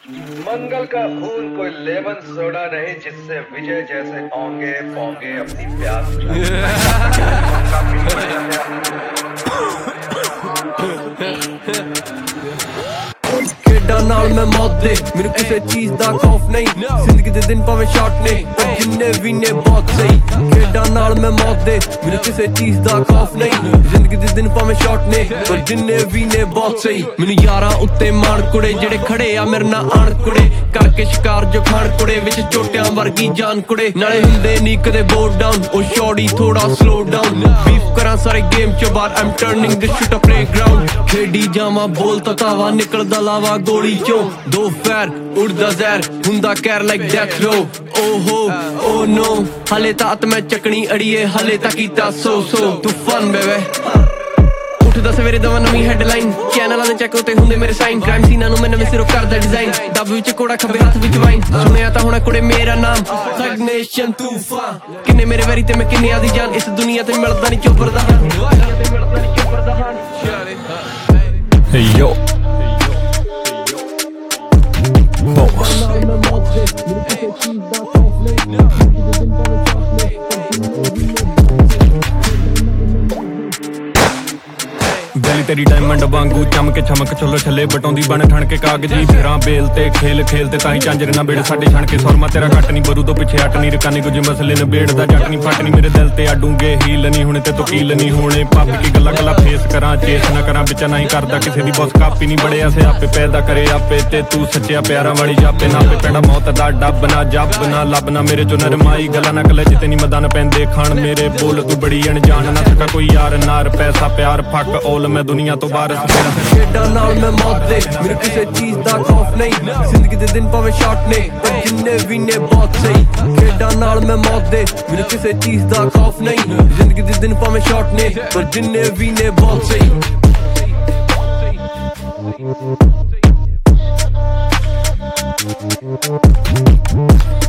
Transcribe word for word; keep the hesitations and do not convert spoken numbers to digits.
मंगल का खून कोई लेमन सोडा नहीं जिससे विजय जैसे ओंगे पोंगे अपनी प्यास खेडां नाल मैं मौत दे मैनू किसे चीज दा खौफ नहीं जिंदगी दे दिन भावें शॉर्ट ने पर जिन्ने भी ने बहुत सही खेडां नाल मैं मौत दे मैनू किसे चीज दा खौफ नहीं जिंदगी दे दिन भावें शॉर्ट ने पर जिन्ने भी ने बहुत सही मैनू यारां उत्ते माण कुड़े जेड़े खड़े आ मेरे नाल आण कुड़े करके शिकार जो खाण कुड़े विच चोटियां वर्गी जान कुड़े नाले हुंदे नी कदे बोर्ड डाउन ओ शॉर्टी थोड़ा स्लो डाउन बीफ करां सारे गेम च बाहर I am turning this shit a playground खेडी जावां बोल ततावा निकलदा लावा गोली चो दो फैर उड़दा जहर हुंदा कैर लाइक डेथ रो ओहो ओ नो हले तात मैं चकनी अड़िए हले तक कीता सो सो तू फन बेबे उठदा सवेरे दवा नवीं हेडलाइन चैनलां दे चैक उते हुंदे मेरे साइन क्राइम सीनां नूं मैं नवें सिरों करदा डिजाइन डब विच कोड़ा खब्बे हत्थ विच वाइन सुनिया तां हुण कुड़े मेरा नाम सगनेशन तूफान किन्ने मेरे वैरी ते मैं किन्ने आदी जान इस दुनिया ते मिलदा नहीं चोबर दा हान दुनिया ते मिलदा नहीं चोबर दा हान Hey yo Boss गली तेरी डायमंड वांगू चमके चमक चलो छले बटौंदी बन ठण के कागजी फिरां बेल ते खेल खेल ते ताही झांजर ना बेड़ साडे छण के सुरमा तेरा घट नहीं बरू तो पिछे हट नहीं रकानी कुछ मसले न बेड़दा जट नहीं फट नहीं मेरे दिल ते अडूंगे हील नहीं हुणे ते तकील नहीं होने पब की गल्ला गल्ला फेस करां चेस ना करां विच नहीं करदा किसे दी बस कापी नहीं बड़े ऐसे आपे पैदा करे आपे ते तू सच्चिया प्यारा वाली जापे ना पे पेड़ा मौत दा डब ना जब ना लब ना मेरे चो नरमाई गल्ला ना कले जिते नहीं मदान पैंदे खान मेरे बोल तू बड़ी अनजान ना सका कोई यार नार पैसा प्यार फक ओल मैं दुनिया तो बाहर खेडां नाल मैं मौत दे मेरे किसे चीज दा खौफ नहीं जिंदगी दे दिन भावें शॉर्ट ने पर जिन्ने भी ने बहुत सही खेडां नाल मैं मौत दे मेरे किसे चीज दा खौफ नहीं जिंदगी दे दिन भावें शॉर्ट ने पर जिन्ने भी ने बहुत सही